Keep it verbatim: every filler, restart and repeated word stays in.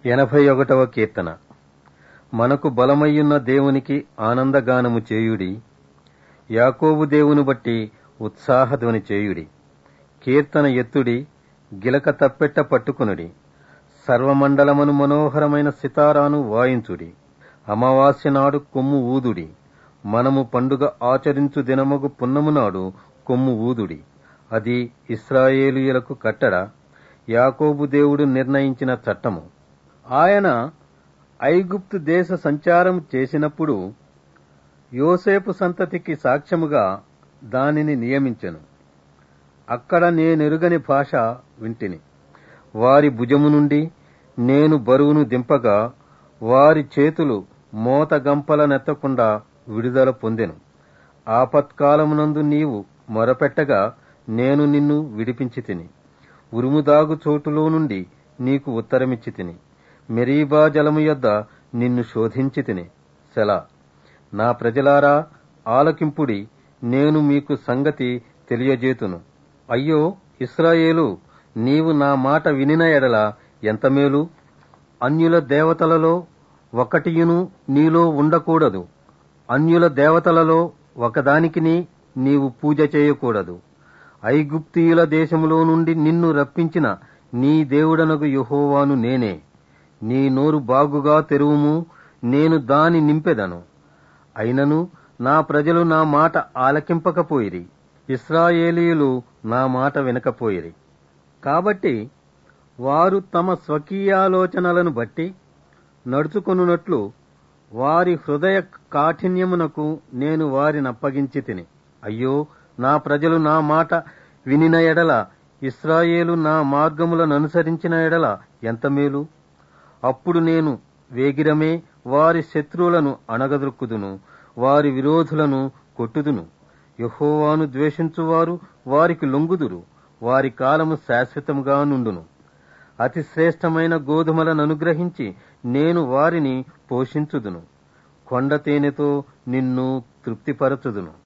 ఎనభై ఒకటవ కీర్తన. మనకు బలమయ్యున్న దేవునికి ఆనందగానము చేయుడి, యాకోబు దేవుని బట్టి ఉత్సాహధ్వని చేయుడి. కీర్తన ఎత్తుడి, గిలక తప్పెట్ట పట్టుకునుడి, సర్వమండలమును మనోహరమైన సితారాను వాయించుడి. అమావాస్య నాడు కొమ్ము ఊదుడి, మనము పండుగ ఆచరించు దినమగు పున్నము నాడు కొమ్ము ఊదుడి. అది ఇశ్రాయేలీయులకు కట్టడ, యాకోబు దేవుడు నిర్ణయించిన చట్టము. ఆయన ఐగుప్తు దేశ సంచారం చేసినప్పుడు యోసేపు సంతతికి సాక్ష్యముగా దానిని నియమించెను. అక్కడ నేనెరుగని భాష వింటిని. వారి భుజము నుండి నేను బరువును దింపగా వారి చేతులు మోత గంపల నెత్తకుండా విడుదల పొందెను. ఆపత్కాలమునందు నీవు మొరపెట్టగా నేను నిన్ను విడిపించి తిని, ఉరుముదాగు చోటులో నుండి నీకు ఉత్తరమిచ్చి తిని, మెరీబా జలము యొద్ద నిన్ను శోధించి తిని. సెలా. నా ప్రజలారా ఆలకింపుడి, నేను మీకు సంగతి తెలియజేతును. అయ్యో ఇశ్రాయేలు, నీవు నా మాట వినిన ఎడల ఎంత మేలు! అన్యుల దేవతలలో ఒకటియును నీలో ఉండకూడదు. అన్యుల దేవతలలో ఒకదానికిని నీవు పూజ చేయకూడదు. ఐగుప్తీయుల దేశములో నుండి నిన్ను రప్పించిన నీ దేవుడనగు యెహోవాను నేనే. నీ నోరు బాగుగా తెరువుము, నేను దాని నింపెదను. అయినను నా ప్రజలు నా మాట ఆలకింపకపోయిరి, ఇశ్రాయేలీయులు నా మాట వినకపోయిరి. కాబట్టి వారు తమ స్వకీయాలోచనలను బట్టి నడుచుకొనున్నట్లు వారి హృదయ కాఠిన్యమునకు నేను వారినప్పగించి తిని. అయ్యో నా ప్రజలు నా మాట వినిన ఎడల, ఇశ్రాయేలు నా మార్గములననుసరించిన ఎడల ఎంత మేలు! అప్పుడు నేను వేగిరమే వారి శత్రువులను అణగదొక్కుదును, వారి విరోధులను కొట్టుదును. యెహోవాను ద్వేషించువారు వారికి లొంగుదురు, వారి కాలము శాశ్వతముగా నుండును. అతి శ్రేష్టమైన గోధుమలను అనుగ్రహించి నేను వారిని పోషించుదును, కొండ తేనెతో నిన్ను తృప్తిపరచుదును.